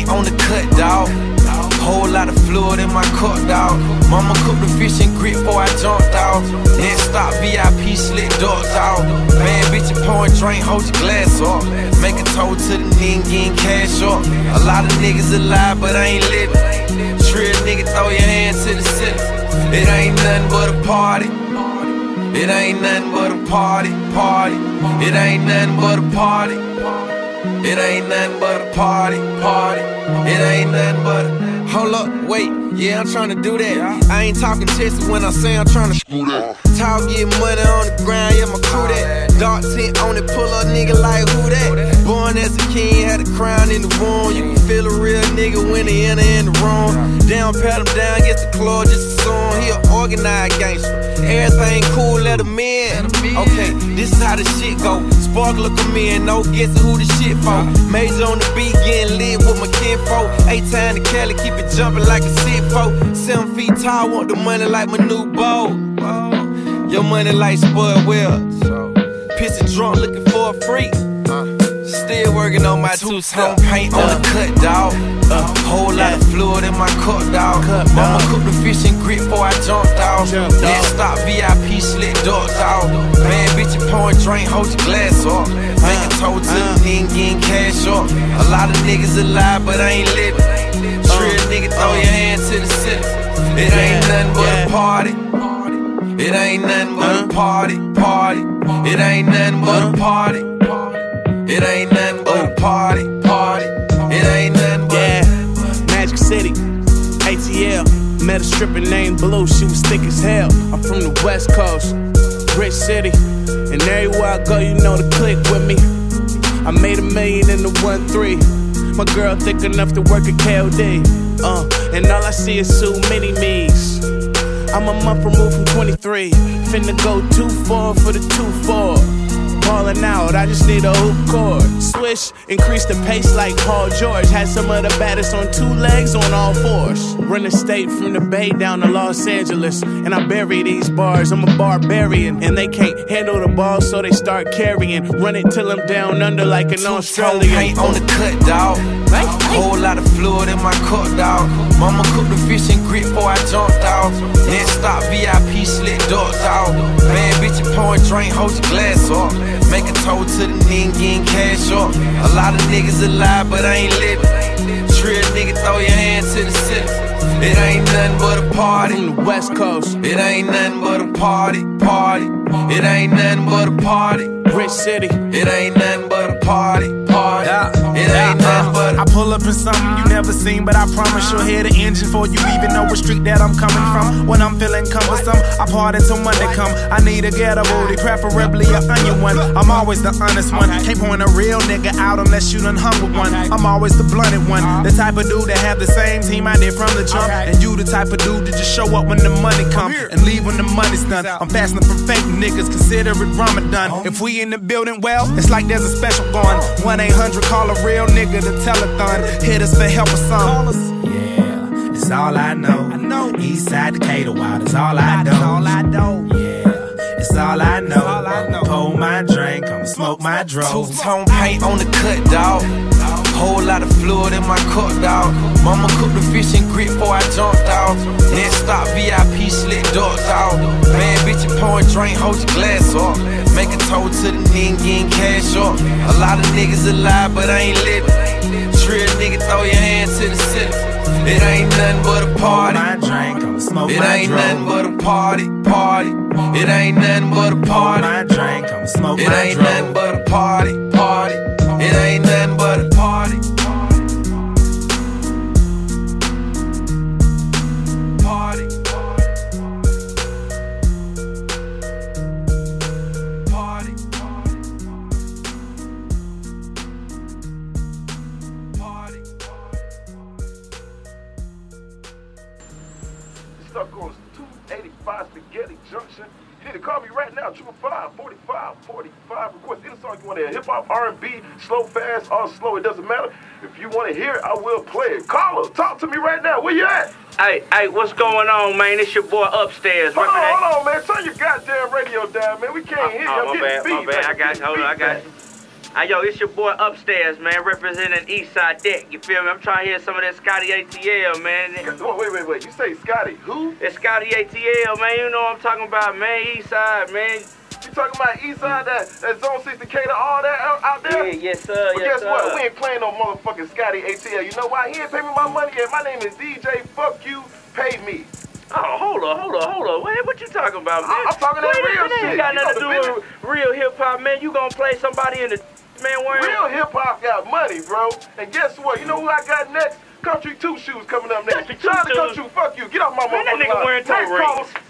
paint on the cut, dawg. Whole lot of fluid in my cup, dawg. Mama cooked the fish and grit before I jumped out. Then stop VIP slit duck, dawg. Bad bitch and pouring drink, hold your glass up. Make a toast to the nigga getting cash up. A lot of niggas alive, but I ain't living. Trill nigga, throw your hand to the ceiling. It ain't nothing but a party. It ain't nothing but a party, party. It ain't nothing but a party. It ain't nothing but a party, party. It ain't nothing but a... Hold up, wait, yeah, I'm tryna do that. I ain't talking Texas when I say I'm tryna screw that. Talk, get money on the ground, yeah, my crew that. Dark tint on it, pull up nigga like who that? Born as a king, had a crown in the womb. You can feel a real nigga when they enter in the room. Down, pat him down, gets the claw, just a song. He an organized gangster. Everything cool, let him in. Okay, this is how the shit go. Sparkler come in, no guessing who the shit for. Major on the beat, getting lit with my kinfolk. 8 times to Cali, keep it jumping like a sit folk. 7 feet tall, want the money like my new bow. Your money like spoiled wheels. Pissing drunk, looking for a freak. Still working on my two-tone paint on the cut, dawg. Whole lot of fluid in my cup, dawg. Mama cooked the fish and grit before I jumped out. Then stop VIP slit duck, dawg. Bad bitch and pouring drink, hold your glass up. Make a toast to the nigga getting cash up. A lot of niggas alive, but I ain't living. Trill nigga, throw your hand to the ceiling. It ain't nothing but a party. It ain't nothing but a party, party. It ain't nothing but a party. It ain't nothing but a party, party. It ain't nothing but Magic City, ATL. Met a stripper named Blue, she was thick as hell. I'm from the West Coast, rich city. And everywhere I go, you know the click with me. I made $1 million in the 1-3. My girl thick enough to work at KOD. And all I see is too many me's. I'm a month removed from 23. Finna go 2-4 for the 2-4. Ballin' out, I just need a hoop cord. Swish, increase the pace like Paul George. Had some of the baddest on 2 legs on all 4s. Run the state from the Bay down to Los Angeles. And I bury these bars, I'm a barbarian. And they can't handle the ball, so they start carrying. Run it till I'm down under like an Australian. Paint on the cut, dawg. Whole lot of fluid in my cup, dawg. Mama cooked the fish and grit before I jumped out. Then stop VIP slit duck, dawg. Bad bitch and pouring drink, hold your glass up. Make a toast to the nigga getting cash up. A lot of niggas alive, but I ain't living. Trill nigga, throw your hand to the ceiling. It ain't nothing but a party. From the West Coast, it ain't nothing but a party, party. It ain't nothing but a party. Rich city, it ain't nothing but a party, party. It ain't nothing but a... I pull up in something you never seen, but I promise you'll hear the engine before you even know what street that I'm coming from. When I'm feeling cumbersome, I party till Monday come. I need a ghetto booty, preferably a onion one. I'm always the honest one. Can't point a real nigga out unless you done hung with one. I'm always the blunted one, the type of dude that have the same team I did from the jump. And you the type of dude to just show up when the money come and leave when the money's done. I'm fasting from fake niggas, consider it Ramadan. If we in the building, well, it's like there's a special going. 1-800, call a real nigga to telethon. Hit us for help or something. Yeah, it's all I know. Eastside Decatur Wild is all I know. Yeah, it's all I know. Pour my drink, I'ma smoke my drove. Two-tone paint on the cut, dawg. Whole lot of fluid in my cup, dawg. Mama cooked the fish and grit before I jumped out. Then stop VIP slit duck, dawg. Bad bitch and pouring drink, hold your glass up. Make a toast to the nigga getting cash up. A lot of niggas alive, but I ain't living. Trill nigga, throw your hand to the ceiling. It ain't nothing but a party. It ain't nothing but a party, party. It ain't nothing but a party. It ain't nothing but a party, party. It ain't nothing but a party. Party. Party. Party. Stuck on 285 Spaghetti Junction. You need to call me right now, 555-4545. Request any song you want to hear, hip-hop, R&B, slow, fast, or slow, it doesn't matter. If you want to hear it, I will play it. Call her, talk to me right now. Where you at? Hey, what's going on, man? It's your boy Upstairs. Hold on, man. Turn your goddamn radio down, man. We can't hear you. My bad. I got you. Yo, it's your boy Upstairs, man, representing Eastside Deck. You feel me? I'm trying to hear some of that Scotty ATL, man. Wait. You say Scotty? Who? It's Scotty ATL, man. You know what I'm talking about, man. Eastside, man. You talking about Eastside, that Zone 60 cater, all that out there? Yeah, yes, sir. But guess what? We ain't playing no motherfucking Scotty ATL. You know why? He ain't pay me my money yet. My name is DJ. Fuck you. Pay me. Oh, hold on. What you talking about, man? I'm talking that real shit. It ain't got nothing to do with real hip-hop, man. You gonna play somebody in the man wearing... Real hip-hop got money, bro. And guess what? You know who I got next? Country 2 Shoes coming up next. Country 2 Shoes? Country, fuck you. Get off my motherfucking Man, that nigga wearing toe rings.